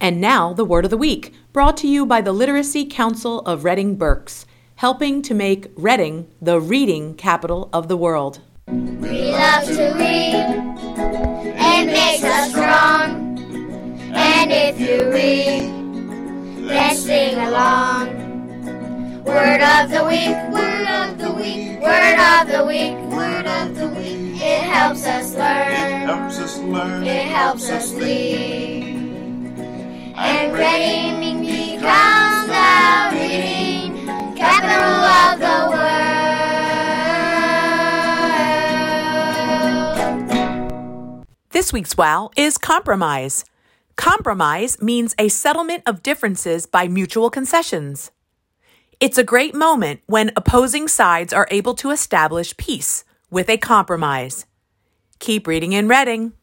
And now, the Word of the Week, brought to you by the Literacy Council of Reading Berks, helping to make Reading the reading capital of the world. We love to read. It makes us strong. And if you read, then sing along. Word of the week, word of the week, word of the week, word of the week. It helps us learn. It helps us learn. It helps us lead. And Reading becomes the reading capital of the world. This week's WOW is compromise. Compromise means a settlement of differences by mutual concessions. It's a great moment when opposing sides are able to establish peace with a compromise. Keep reading in Reading.